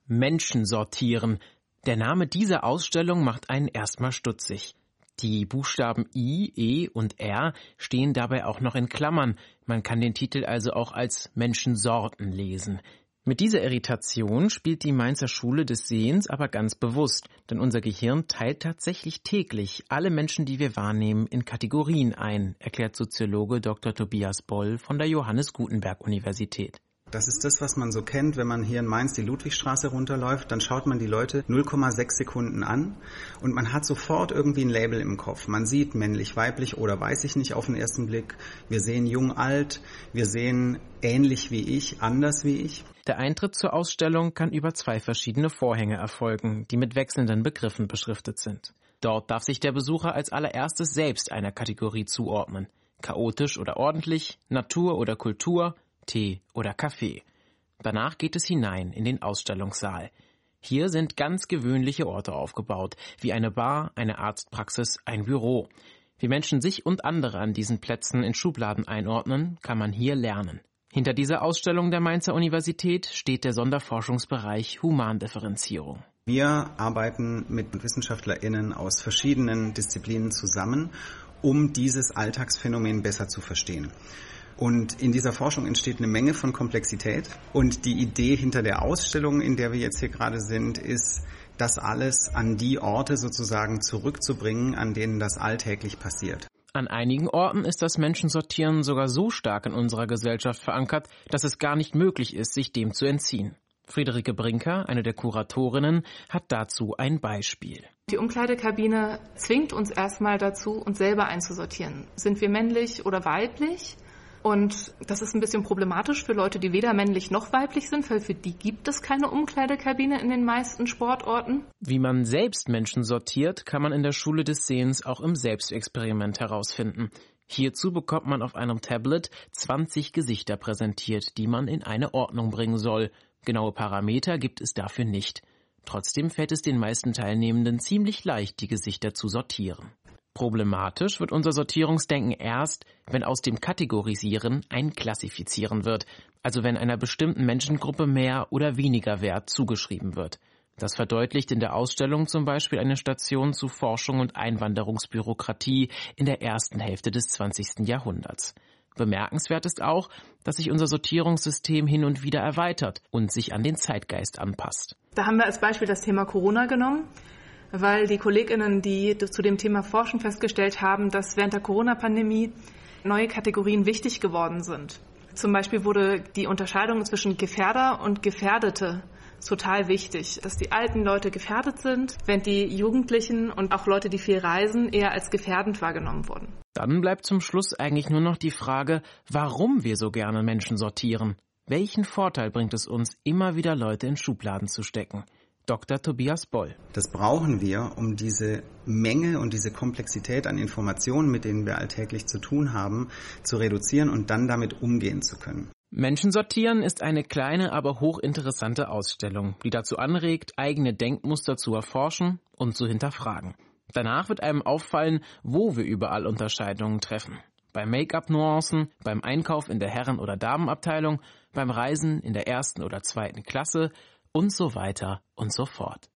Menschen sortieren. Der Name dieser Ausstellung macht einen erstmal stutzig. Die Buchstaben I, E und R stehen dabei auch noch in Klammern. Man kann den Titel also auch als Menschensorten lesen. Mit dieser Irritation spielt die Mainzer Schule des Sehens aber ganz bewusst, denn unser Gehirn teilt tatsächlich täglich alle Menschen, die wir wahrnehmen, in Kategorien ein, erklärt Soziologe Dr. Tobias Boll von der Johannes Gutenberg Universität. Das ist das, was man so kennt, wenn man hier in Mainz die Ludwigstraße runterläuft, dann schaut man die Leute 0,6 Sekunden an und man hat sofort irgendwie ein Label im Kopf. Man sieht männlich, weiblich oder weiß ich nicht auf den ersten Blick. Wir sehen jung, alt, wir sehen ähnlich wie ich, anders wie ich. Der Eintritt zur Ausstellung kann über 2 verschiedene Vorhänge erfolgen, die mit wechselnden Begriffen beschriftet sind. Dort darf sich der Besucher als allererstes selbst einer Kategorie zuordnen. Chaotisch oder ordentlich, Natur oder Kultur, Tee oder Kaffee. Danach geht es hinein in den Ausstellungssaal. Hier sind ganz gewöhnliche Orte aufgebaut, wie eine Bar, eine Arztpraxis, ein Büro. Wie Menschen sich und andere an diesen Plätzen in Schubladen einordnen, kann man hier lernen. Hinter dieser Ausstellung der Mainzer Universität steht der Sonderforschungsbereich Humandifferenzierung. Wir arbeiten mit WissenschaftlerInnen aus verschiedenen Disziplinen zusammen, um dieses Alltagsphänomen besser zu verstehen. Und in dieser Forschung entsteht eine Menge von Komplexität. Und die Idee hinter der Ausstellung, in der wir jetzt hier gerade sind, ist, das alles an die Orte sozusagen zurückzubringen, an denen das alltäglich passiert. An einigen Orten ist das Menschensortieren sogar so stark in unserer Gesellschaft verankert, dass es gar nicht möglich ist, sich dem zu entziehen. Friederike Brinker, eine der Kuratorinnen, hat dazu ein Beispiel. Die Umkleidekabine zwingt uns erstmal dazu, uns selber einzusortieren. Sind wir männlich oder weiblich? Und das ist ein bisschen problematisch für Leute, die weder männlich noch weiblich sind, weil für die gibt es keine Umkleidekabine in den meisten Sportorten. Wie man selbst Menschen sortiert, kann man in der Schule des Sehens auch im Selbstexperiment herausfinden. Hierzu bekommt man auf einem Tablet 20 Gesichter präsentiert, die man in eine Ordnung bringen soll. Genaue Parameter gibt es dafür nicht. Trotzdem fällt es den meisten Teilnehmenden ziemlich leicht, die Gesichter zu sortieren. Problematisch wird unser Sortierungsdenken erst, wenn aus dem Kategorisieren ein Klassifizieren wird, also wenn einer bestimmten Menschengruppe mehr oder weniger Wert zugeschrieben wird. Das verdeutlicht in der Ausstellung zum Beispiel eine Station zu Forschung und Einwanderungsbürokratie in der ersten Hälfte des 20. Jahrhunderts. Bemerkenswert ist auch, dass sich unser Sortierungssystem hin und wieder erweitert und sich an den Zeitgeist anpasst. Da haben wir als Beispiel das Thema Corona genommen, weil die KollegInnen, die zu dem Thema forschen, festgestellt haben, dass während der Corona-Pandemie neue Kategorien wichtig geworden sind. Zum Beispiel wurde die Unterscheidung zwischen Gefährder und Gefährdete total wichtig, dass die alten Leute gefährdet sind, während die Jugendlichen und auch Leute, die viel reisen, eher als gefährdend wahrgenommen wurden. Dann bleibt zum Schluss eigentlich nur noch die Frage, warum wir so gerne Menschen sortieren. Welchen Vorteil bringt es uns, immer wieder Leute in Schubladen zu stecken? Dr. Tobias Boll. Das brauchen wir, um diese Menge und diese Komplexität an Informationen, mit denen wir alltäglich zu tun haben, zu reduzieren und dann damit umgehen zu können. Menschen sortieren ist eine kleine, aber hochinteressante Ausstellung, die dazu anregt, eigene Denkmuster zu erforschen und zu hinterfragen. Danach wird einem auffallen, wo wir überall Unterscheidungen treffen. Bei Make-up-Nuancen, beim Einkauf in der Herren- oder Damenabteilung, beim Reisen in der 1. oder 2. Klasse und so weiter und so fort.